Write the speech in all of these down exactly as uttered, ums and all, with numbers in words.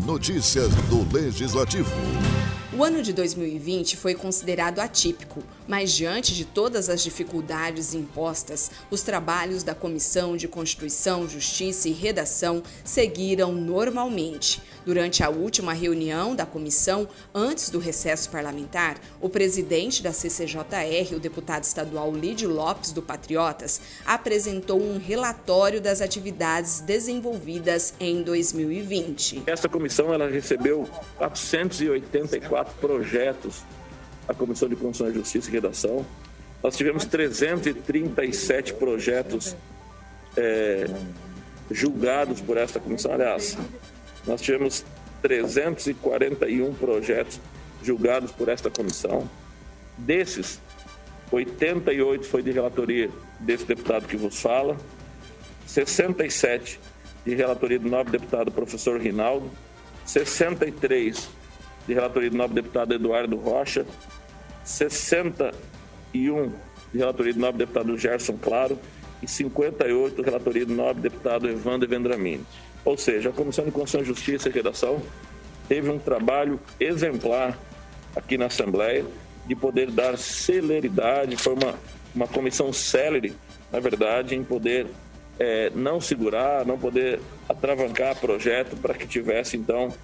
Notícias do Legislativo. O ano de dois mil e vinte foi considerado atípico, mas diante de todas as dificuldades impostas, os trabalhos da Comissão de Constituição, Justiça e Redação seguiram normalmente. Durante a última reunião da comissão, antes do recesso parlamentar, o presidente da C C J R, o deputado estadual Lídio Lopes, do Patriotas, apresentou um relatório das atividades desenvolvidas em dois mil e vinte. Essa comissão ela recebeu quatrocentos e oitenta e quatro projetos da Comissão de Constituição, Justiça e Redação. Nós tivemos trezentos e trinta e sete projetos é, julgados por esta comissão. Aliás, nós tivemos trezentos e quarenta e um projetos julgados por esta comissão. Desses, oitenta e oito foi de relatoria desse deputado que vos fala, sessenta e sete de relatoria do nobre deputado professor Rinaldo, sessenta e três de relatoria do nobre deputado Eduardo Rocha, sessenta e um de relatoria do nobre deputado Gerson Claro e cinquenta e oito de relatoria do nobre deputado Evandro Vendramini. Ou seja, a Comissão de Constituição, Justiça e Redação teve um trabalho exemplar aqui na Assembleia de poder dar celeridade, foi uma, uma comissão célere, na verdade, em poder é, não segurar, não poder atravancar projeto para que tivesse, então,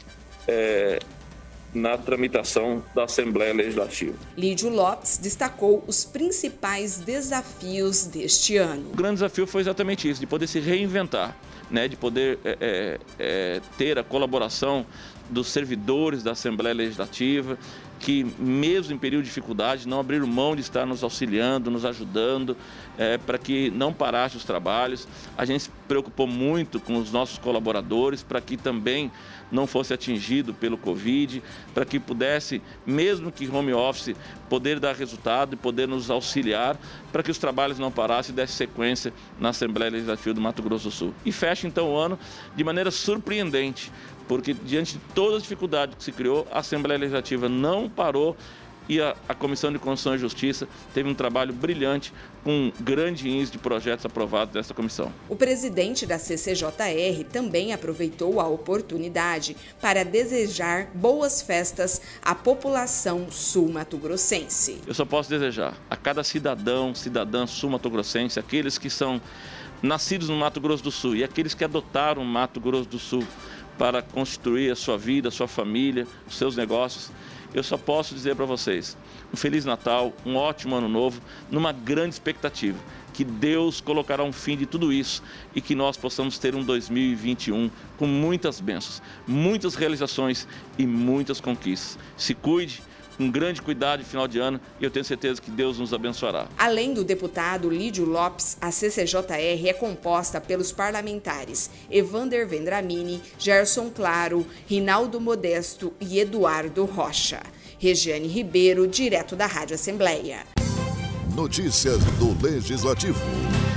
é, na tramitação da Assembleia Legislativa. Lídio Lopes destacou os principais desafios deste ano. O grande desafio foi exatamente isso, de poder se reinventar, né, de poder é, é, ter a colaboração dos servidores da Assembleia Legislativa, que mesmo em período de dificuldade não abriram mão de estar nos auxiliando, nos ajudando, é, para que não parasse os trabalhos. A gente se preocupou muito com os nossos colaboradores para que também não fosse atingido pelo Covid, para que pudesse, mesmo que home office, poder dar resultado e poder nos auxiliar para que os trabalhos não parassem e desse sequência na Assembleia Legislativa do Mato Grosso do Sul. E fecha então o ano de maneira surpreendente, porque diante de todas as dificuldades que se criou, a Assembleia Legislativa não parou e a, a Comissão de Constituição e Justiça teve um trabalho brilhante com um grande índice de projetos aprovados dessa comissão. O presidente da C C J R também aproveitou a oportunidade para desejar boas festas à população sul-mato-grossense. Eu só posso desejar a cada cidadão, cidadã sul-mato-grossense, aqueles que são nascidos no Mato Grosso do Sul e aqueles que adotaram o Mato Grosso do Sul para construir a sua vida, a sua família, os seus negócios, eu só posso dizer para vocês, um Feliz Natal, um ótimo Ano Novo, numa grande expectativa, que Deus colocará um fim de tudo isso e que nós possamos ter um dois mil e vinte e um com muitas bênçãos, muitas realizações e muitas conquistas. Se cuide, com grande cuidado de final de ano, e eu tenho certeza que Deus nos abençoará. Além do deputado Lídio Lopes, a C C J R é composta pelos parlamentares Evandro Vendramini, Gerson Claro, Rinaldo Modesto e Eduardo Rocha. Regiane Ribeiro, direto da Rádio Assembleia. Notícias do Legislativo.